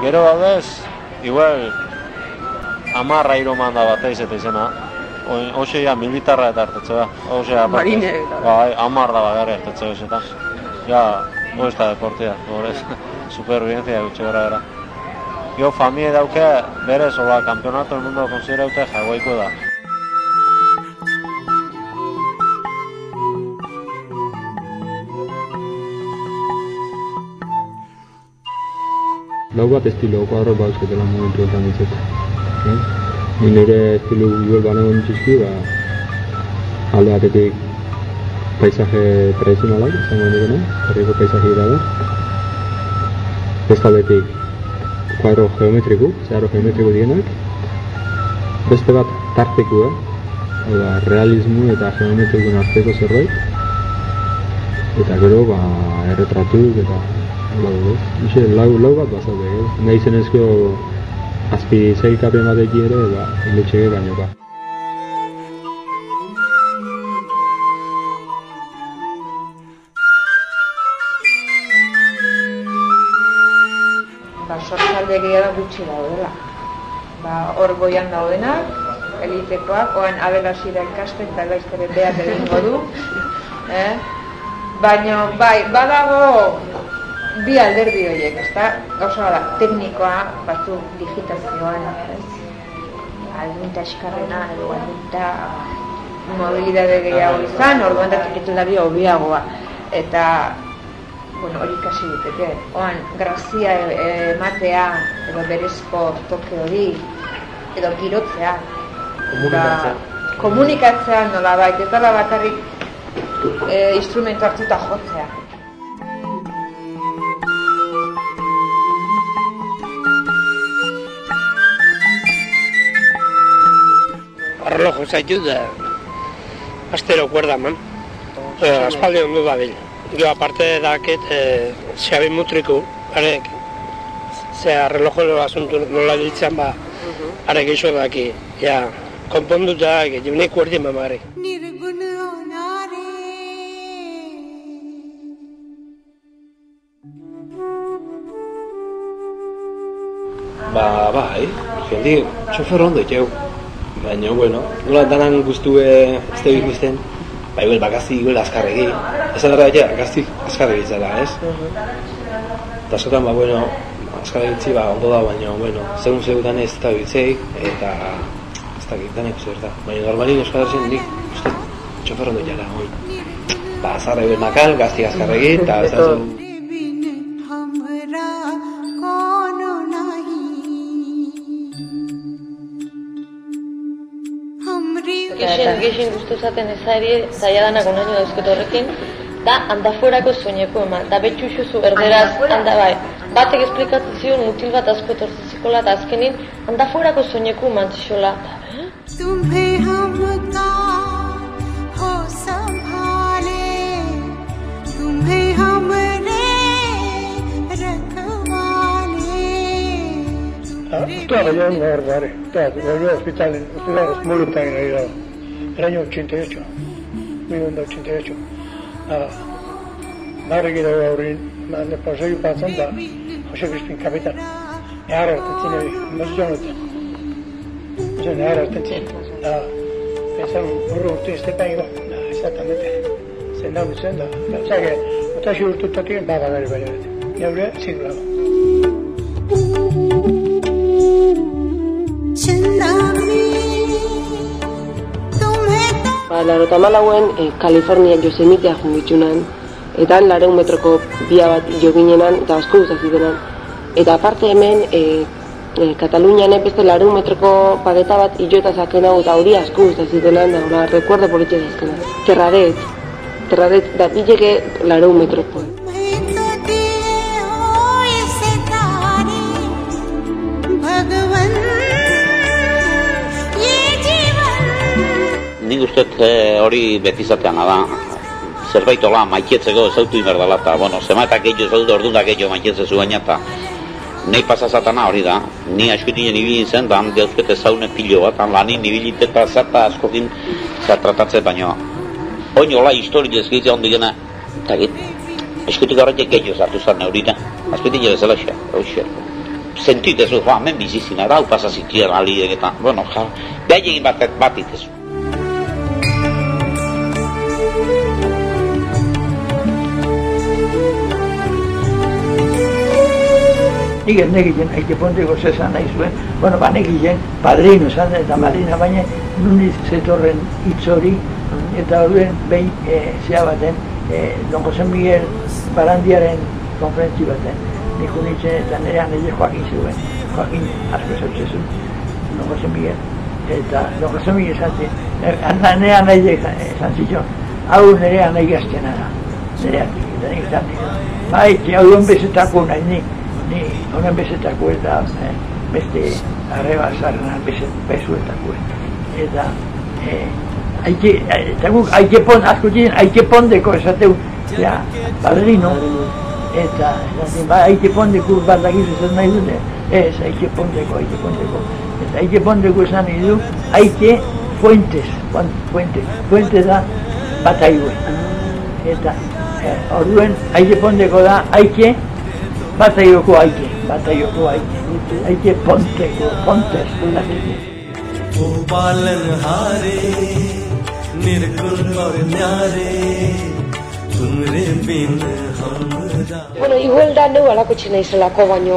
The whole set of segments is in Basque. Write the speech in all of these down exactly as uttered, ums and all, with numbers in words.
gero daudez, igual, amarra iroman da bat eiz eta izena. Hoxe ja, militarra eta hartetze da. Marine. Bai, amar da bagare hartetze hoxetan. Ja, hori ez da deportia, horrez, supervivencia gutxe gara gara. Jo, familie dauke, berez, ola, campeonato del mundo konsideraute jagoiko da. Lau bat estilo, kuadro bauzketela momentu enten ditzeko. Ni nire estilo guel banegon nituzki, ba, alde batetik paisaje tradizionalak, izango dikene, herriko paisaje gira da. Beste aldetik kuadro geometriku, zeharo geometriku dienak. Beste bat tarteku, eh? Hau da, realismo eta geometrikun arteko zerbait. Eta gero, ba, erretratuk eta lau, ez? Ixe, lau, lau bat bazaude, ez? Nahi zenezko azpi zeikapen batek ere, ba, iletxege baino, ba. Ba, sortzalde gehiago gutxi daudela. Ba, hor goian daudenak, elitekoak, oan abelasira ikasten eta gaizteren behar egingo du. Eh? Baina, bai, badago bi alderdi horiek, ezta? Gauza da, teknikoa, batzu digitazioan, ez? Aldunta eskarrena, edo aldunta mobilidade gehiago izan, orduan da txikitlari hobiagoa. Eta, bueno, hori ikasi diteke. Oan, grazia ematea, edo berezko toke hori, edo girotzea. Komunikatzea. Komunikatzea nola bait, ez dela bakarrik e, instrumentu hartuta jotzea. Arlojo zaitu da astero kuerda man. Eh, aspaldi ondo da bil. Jo aparte daket eh, Xabi Mutriku, arek ze arrelojo asuntu nola diltzen ba, arek iso daki, ja, konponduta, jibne kuerdi mamari. Ba, bai, jendik, txofer ondo itxeu. Baina, bueno, nola danan guztue ez da ikusten, ba, igual, bakazti, igual, azkarregi. Esan dara, ja, gazti azkarregi zela, ez? Eta askotan, ba, bueno, azkarregitzi, ba, ondo da, baina, bueno, segun segutan ez da bitzeik, eta ez da danek zer da. Baina, normalin euskal nik, uste, txofer ondo jara, hoi. Ba, azarra igual makal, gazti azkarregi, eta ez da zu... Gixen, gixen guztu zaten ezari, zaila danak onaino dauzket horrekin, da handafuerako soineku eman, da betxuxuzu erderaz, handa bai, batek esplikatzen zion mutil bat asko etortzen zikola, eta azkenin handafuerako soineku eman zixola. Estaba yo en una hora, volvió al hospital, hospitales voluntarios, el año ochenta y ocho, mil novecientos ochenta y ocho. Nare gida aurin, ne pasoyu patsan da, Jose Crispin capitán. Ne ara tiene más jonata. Yo ne ara tiene. Ah, pensamos, urro te este país, exactamente. Se no me senda. O sea que, otra yo tutto tiene va a dar el baile. Y ahora sí lo hago. Ba, larota malauen, eh, Kalifornia Yosemitea junditzunan, eta lareun metroko bia bat jo ginenan, eta asko guztazitenan. Eta aparte hemen, eh, eh, Katalunian beste lareun metroko pageta bat ilo eta zakena, eta hori asko guztazitenan, da, hori, rekuerdo politxe dazkena. Terraret, terraret, da bileke lareun metroko. Nik uste hori betizatean da, zerbait hola maitetzeko ezautu inberdala, eta, bueno, zemaetak gehiago zautu ordunak gehiago maitetze zuen, eta nahi pasazatana hori da, ni askutinen ibilin zen, da, dauzkete zaune pilo bat, lanin ibilite eta zerta askokin zertratatze, baina oin hola historia ezkitzea ondo gena, eta git, eskutik horretik gehiago zartu zaren eurita, azpitik jere zela xe, hau xe. sentitezu, jo, hemen bizizina da, hau pasa zituen alidek eta, bueno, ja, behar egin bat, bat itezu. Nik ez negiten, haike ponteko zezan nahi zuen, bueno, ba negiten, padrino esan eta madrina, baina nuniz zetorren hitz hori, eta horren behin e, zea baten, e, Don Jose Miguel Barandiaren konferentzi baten, nik unitzen eta nire anele Joaquin zeuen, Joaquin asko zautzezun, Don Jose Miguel, eta Don Jose Miguel esan zen, nire anele esan zitzon, hau nire anele gaztena da, nire anele, eta nik esan zitzon, bai, hau don bezetako nahi nik, ni honen bezetako eta eh, beste arreba zarrenan bezuetako eta eh, haike, eta guk haike pon, asko ziren haike pondeko esateu, ja, padrino, eta ba, haike pondeko bat dakiz esan nahi dute, ez, haike pondeko, haike pondeko, eta haike pondeko esan nahi du, haike fuentes, fuentes, fuentes da bat aiguen, eta eh, orduen haike pondeko da, haike Bataioko aike, bataioko aike, aike ponteko, pontes, वो पालनहारे निर्गुण और न्यारे तुमरे बिन हमरा. Bueno, igual da neu alakutsi naizelako, baino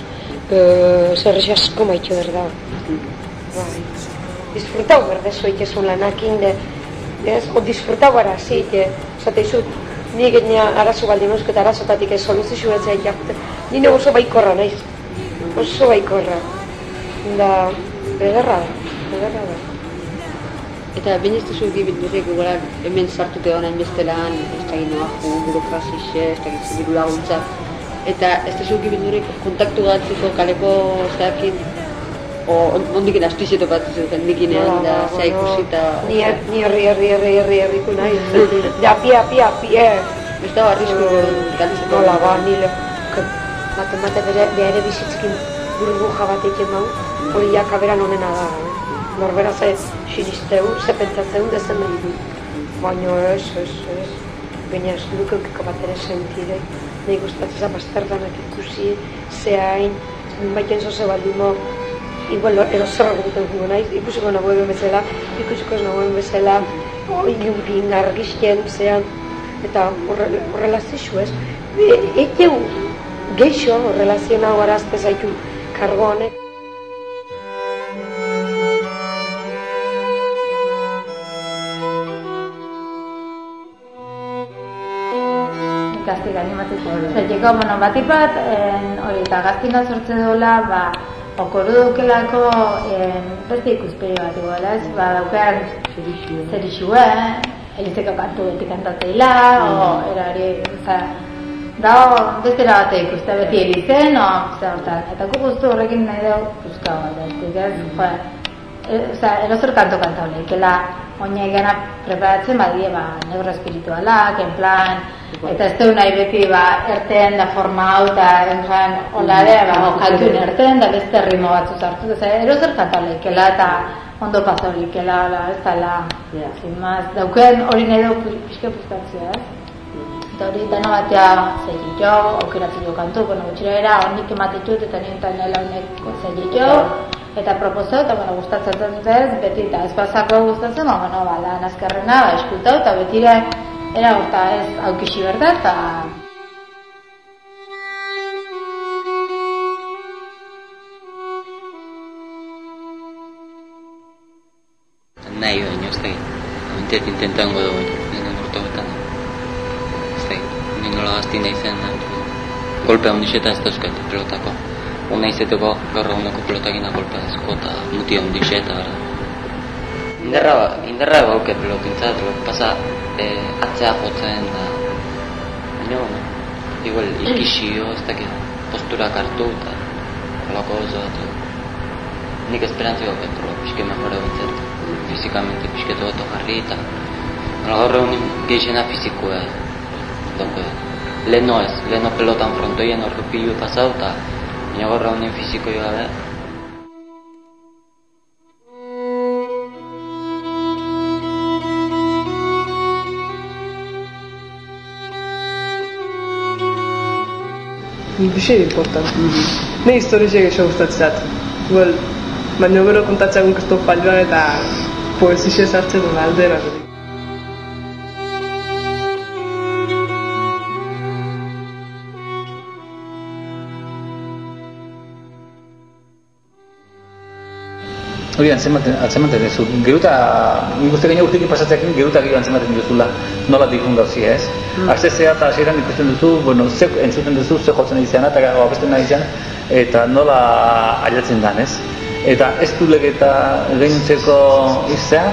zerrez asko maitxo berda. Bai. Disfrutau berde zoitesun lanakin, ez? O disfrutau gara, zite, zateizut, ni egina arazo baldin eusko eta arazotatik ez soluzio ez zaitea. Ni ne oso baikorra naiz, oso baikorra. Da, ederra da, ederra da. Eta behin ez duzu egibildurek gugara hemen sartute honain bestelan, ez da gino ahu, burokrasixe, ez da gizibiru laguntza. Eta ez duzu egibildurek kontaktu gatziko kaleko zeakin, o ondiken astuizeto bat zuten dikinean, da zea ikusita... Ni herri, herri, herri, herri, herriku nahi. Ja, pia, pia, pia. Ez da arrisku galtzeko. Nola, ba, nile. Baten bate bere bizitzkin burbuja bat eiken bau, hori jakaberan honena da. Norbera ze sinisteu, ze pentsatzeu, dezen nahi du. Baina ez, ez, ez. Baina ez dukeukiko bat ere sentire. Nahi gustatzeza bastardanak ikusi, zehain, baiten zoze baldimo, igual ero zerra gututen jugo naiz, ikusiko nagoen bezala, ikusiko ez nagoen bezala, ilunpin, argizken, zean, eta horrela zixu ez. Eteu geixo relazionau arazte zaitu kargo honek. Gaztik animatzeko zaiteko, bueno, batik bat, hori eta gaztina sortze dola, ba, okoru dukelako beste ikuspegi bat iguala, ez, ba, daukean zerixue, elizeko kantu beti kantatzeila, o, erari, oza, dago, beste erabate ikuste beti elizen, o, oza, hortan, eta gu guztu horrekin nahi dugu, puzka bat, ez, ez, oza, erozer kanto kanta hori, ikela, oina egana preparatzen badie, ba, negro espiritualak, en plan, eta ez dut nahi beti, ba, erten da forma hau, eta entzan, olare, ba, kantuen erten, da beste ritmo batzu zartu, eta erozer kanta hori, ikela, eta ondo pasa hori, ikela, ez dala, sin maz, daukeen hori nahi dugu pixke puzkatzea, ez? Eta hori dana batea zei jo, aukeratzen jo kantu, bueno, gutxira era, honik ematitut eta nintan nela honek zei jo, eta proposau, eta bueno, gustatzen dut ez, beti eta ez pasako gustatzen, ba, bueno, ba, lan azkarrena, ba, eskutau, eta betire, era horta ez aukixi berda, eta... Nahi baino, ez da, ointet intentango dugu, nire urto betan. Ez da, nire nola gazti nahi zen, golpea ondixeta ez dauzkat, pelotako. Una izeteko gaur eguneko pelotagina golpea dazko eta mutia ondixeta, berda. Inderra, inderra gauke pelotintzat, pasa atzea jotzen da... Baina, bueno, igual ikixio, ez dakit, posturak hartu eta kolako oso bat. Nik esperantzi gauket, pixke mejora bintzat. Fizikamente pixketu goto jarri eta gaur egun geixena fizikoa donke leheno ez, leheno pelotan frontoien horre pilu pasau eta baina gaur egun fiziko gabe. Bixi important. Ne historizek eso gustatzat. Igual, baina gero kontatzeagun kristo falloan eta poesixe sartzen duen aldera. Hori antzematen duzu, geruta, guzti gaina urtekin pasatzeakin geruta gero antzematen duzula nola dikun gauzi ez. Azte zea eta hasieran ikusten duzu, bueno, ze entzuten duzu, ze jotzen izan eta abesten nahi izan, eta nola ailatzen dan ez. Eta ez du legeta gainuntzeko iztea,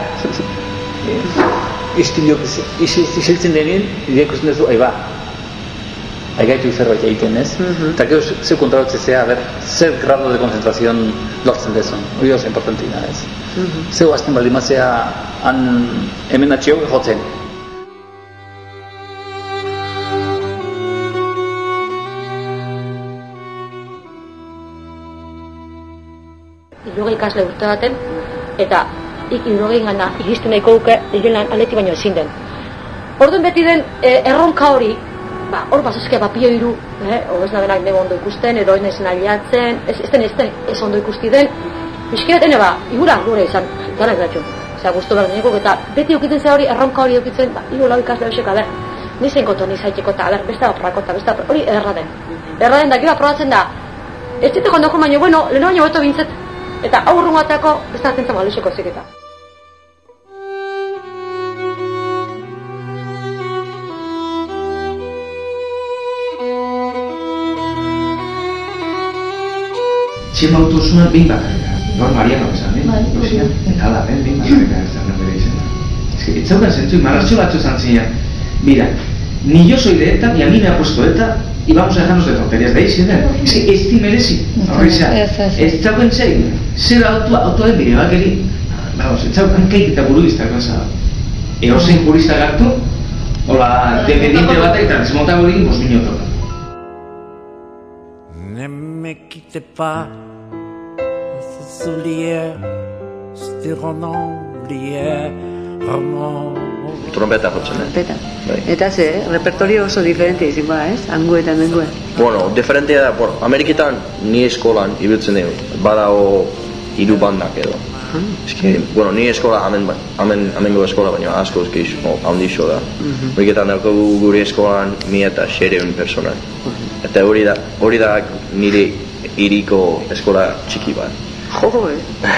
istilok isiltzen denien, ikusten duzu, aiba, aigaitu zerbait egiten ez. Eta gero ze kontrolatzen zea, ber, zer grado de konzentrazion lortzen dezun, hori oso importantina ez. Zeu azten baldimatzea han hemen atxiok jotzen. Hirurogei ikasle urte baten, eta hirurogei gana iristen nahiko duke direlan aleti baino ezin den. Orduan beti den erronka hori, hor basazke bapio iru, o ez nabenak nego ondo ikusten, edo ez nezen aliatzen, ez den ez den ez ondo ikusti den, bizkirat ene ba, igura gure izan, gara ez datxo, zera guztu behar deneko, eta beti eukitzen ze hori, erronka hori eukitzen, ba, iru lau ikasle horiek, aber, nizen koto nizaiteko, eta, aber, beste aprako, eta beste hori erra den. Erra den da, gero aprobatzen da, ez ditu kondoko baino, bueno, leheno baino beto bintzet, eta aurrun bateako, beste atentzen baluseko ziketa. Txema autosuna behin bakarrika, gaur Mariano esan, eh? Eta ala, behin bakarrika esan bere izan. Ez que, etzaukan zentzu, marratxo batzu esan zinean. Mira, ni yo soy de ETA, ni a mí me ha puesto ETA, y vamos a dejarnos de tonterías de ahí, ¿sí? Ez que, ez di merezi, horri izan. Etzaukan zein, zer autoaren bide bakeri, vamos, etzaukan kaik eta buru iztako eza. Eozein jurista gartu, hola, dependiente batek eta desmontago egin bost minuto. Ne me quittez pas, ce soulier, stirant l'hier, roman. Trompeta jotzen, eh? Trompeta. Eta ze, repertorio oso diferente izin ba, ez? Angu eta mengue. Bueno, diferentea da, bueno, Ameriketan ni eskolan ibiltzen dugu, badao hiru bandak edo. Eske, bueno, ni eskola, amen, amen, amengo eskola, baina asko eskiz, handixo da. Ameriketan daukagu gure eskolan mi eta xereun personal. Eta hori da, hori da nire iriko eskola txiki bat. Jo, eh?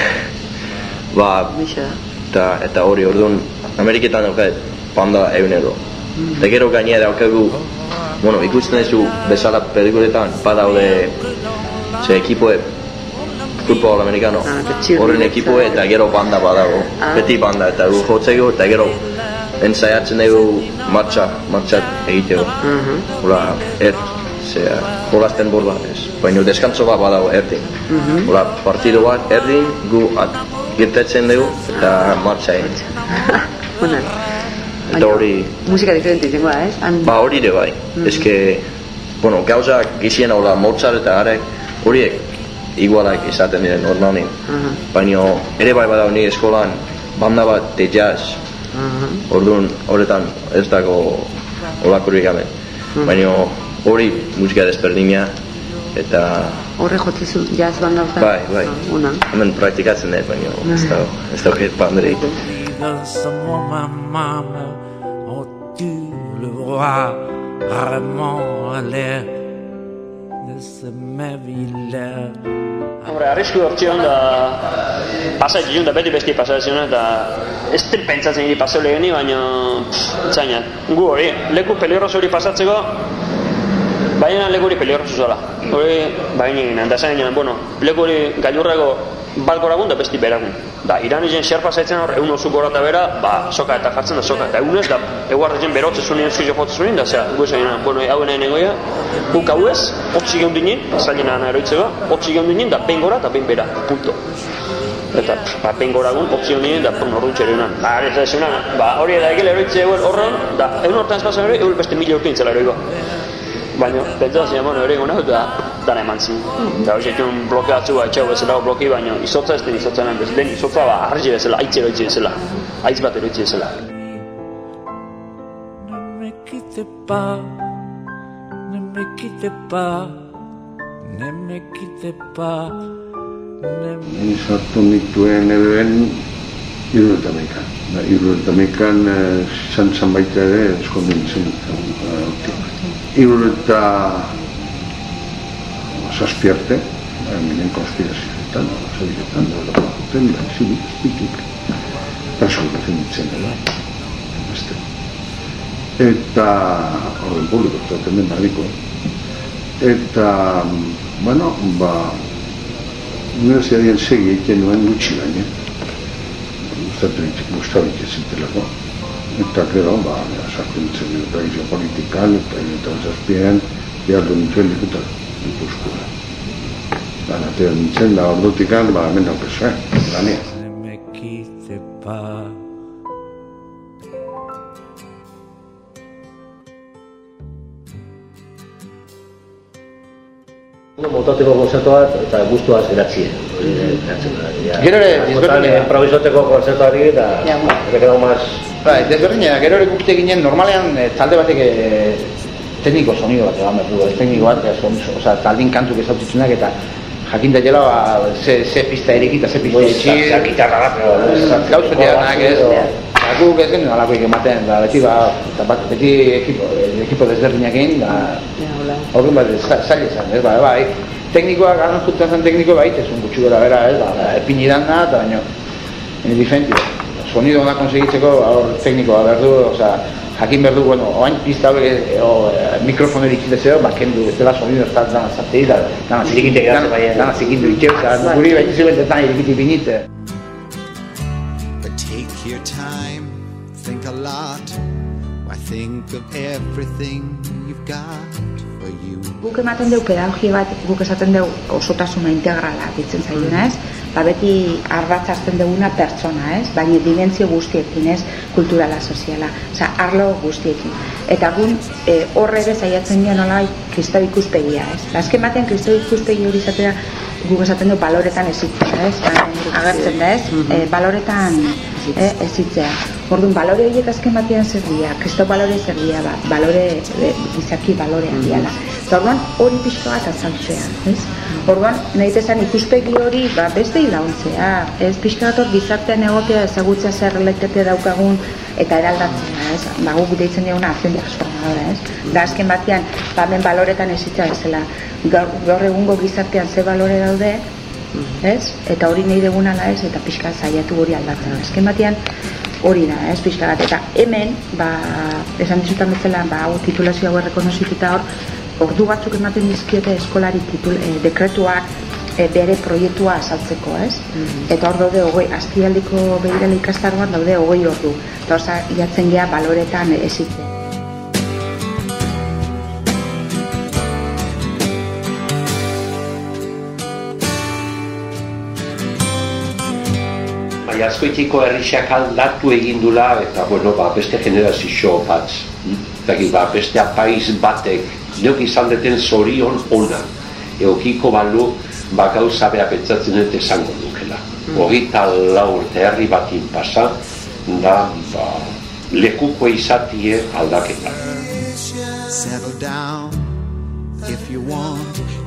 Ba, eta, eta hori orduan, Ameriketan daukat panda egunero. Eta gero gainera daukagu, bueno, ikusten duzu bezala pelikuletan, badaude, ze ekipoe, futbol amerikano, horren ekipoe eta gero banda badago, beti banda, eta gu jotzeko, eta gero ensaiatzen dugu martxa, martxa egiteko. Hora, er, zera, jolazten borba ez, baina deskantzo bat badago erdin. Hora, partido bat erdin, gu irtetzen dugu eta martxa egin. Eta hori... Musika diferente izango da, ez? Ba, hori ere bai. Eske, bueno, gauzak gizien hau da Mozart eta Arek, horiek igualak izaten diren normalin. Baina ere bai badau ni eskolan banda bat de jazz. Orduan, horretan ez dago olakurik gabe. Baina hori musika desberdina eta... Horre jotzezu jazz banda horretan? Bai, bai. Hemen praktikatzen dut, baina ez dago, ez dago hit banderik. Dans un moment même où tu le vois vraiment à l'air de ce merveilleux. Hombre, arrisku hortzion da pasaitzen da beti besti pasaitzen eta ez den pentsatzen hiri paseo leheni, baina zaina, gu hori, leku peligroso hori pasatzeko baina leku hori peligroso zela. Hori, baina egin, da zain egin, bueno, leku hori gailurrako balkoragun da besti beragun. Da, iran izan xer pasaitzen hor, egun oso gora eta bera, ba, soka eta jartzen da soka. Eta egunez, da, eguarretzen berotze zunien eskizio jotzen zunien, da, zera, gu esan gina, bueno, hau nahi negoia, guk hau ez, hotzi geun dinen, zailena eroitzeko, hotzi geun dinen, da, behin gora eta behin bera, punto. Eta, ba, behin goragun, hotzi geun dinen, da, pun orduntxer egunan. Ba, ez da esunan, ba, hori da egel eroitze eguel horren, da, egun hortan espazan hori, eguel beste mila urte intzela eroiko. Baina, pentsatzen, bueno, ere egun hau, da, dana eman zin. Da, hori zekun blokeatzu bat etxau bezala bloki, baina izotza ez den izotza nahi bez. Den izotza ba, arritxe bezala, aitz eroitze bezala. Aitz bat eroitze bezala. Ne me quitte pas, ne me quitte pas, ne me quitte pas, ne me... Ni sartu nituen eben hirurogeita hamaikan. Hirurogeita hamaikan izan zan baita ere eskondi nintzen. Hirurogeita zazpi arte, minen konspirazioetan, zailetan, dara juten, da zinik, zinik, personatzen nintzen dela. Eta, orden publiko, eta hemen badiko, eta, bueno, ba, universidadien segi egiten nuen gutxi gaine, guztabik ez zintelako, eta gero, ba, sartu nintzen dut tradizio politikan, eta eta zazpian, behar du nintzen likuta dipuzkoa. Ba, natea nintzen, da ordutikan, ba, hemen daukezu, eh, lanea. ne me quitte pas. Motateko konzertu bat eta guztuaz geratzea. Gero ere, desberdina. Improvisoteko konzertuari eta ere gero maz... Bai, desberdina, gero ere gukite ginen, normalean talde batek tekniko sonido bat egan behar du, tekniko bat, oza, taldin kantuk ezautitzunak eta jakinta jela, ze pista eriki eta ze pista etxi... Zer gitarra bat, pero... Gauz beti anak ez, guk ez genuen alakoik ematen, beti beti ekipo desberdinak egin, horren bat zaila izan, ez, bai, bai, teknikoak, gana jutzen zen tekniko bai, ez un gutxu gara bera, ez, epin idan da, eta baino, diferentio, sonido ona konsegitzeko, hor teknikoa behar du, oza, jakin behar du, bueno, oain pista horiek, mikrofoneri itxilezeo, ba, kendu, ez dela sonido ez da dana zartei, dana zikindu itxeu, dana zikindu itxeu, guri baina zibentetan irikiti binite. Take your time, think a lot, why think of everything you've got for you. Guk ematen dugu pedagogia bat, guk esaten dugu osotasuna integrala ditzen zaiona, ez? Ba beti arratzazten duguna pertsona, ez? Baina dimentsio guztiekin, ez? Kulturala, soziala, osea, arlo guztiekin. Eta gun hor ere saiatzen dira nola kristau ikuspegia, ez? Azken batean kristau ikuspegi hori izatea guk esaten dugu baloretan ezitzea, ez? Agertzen da, ez? Baloretan ezitzea. Orduan, balore horiek azken batean zer dira, kristau balore zer dira, ba, balore, gizaki balorean diala. Eta orduan, hori pixka bat azaltzea, ez? Orduan, nahi tezan ikuspegi hori, ba, beste hilauntzea, ez? Pixka bat hor gizartean egotea, ezagutzea zer relatate daukagun, eta eraldatzea, ez? Ba, guk deitzen diguna acción transformadora, ez? Da azken batean, ba, hemen baloretan ezitzea bezala, gaur egungo gizartean ze balore daude, ez? Eta hori nahi duguna da, ez? Eta pixka saiatu hori aldatzen. Azken batean, hori da, ez, pixka bat, eta hemen, ba, esan dizutan bezala, ba, hau titulazio hau errekonozituta hor, ordu batzuk ematen dizkiete eskolari titul, e, dekretuak e, bere proiektua azaltzeko, ez? Mm-hmm. Eta hor daude, hogei, aztialdiko behirela ikastaroan daude hogei ordu, eta hor jatzen geha baloretan ezitzen. Azkoitiko herrixak aldatu egin dula eta bueno, ba, beste generazio bat, ba, beste apaiz batek neok izan deten zorion ona eokiko balu ba, gauza beha pentsatzen dut esango dukela. Hogeita lau urte herri batin pasa da ba, lekuko izatie aldaketa. Settle down if you want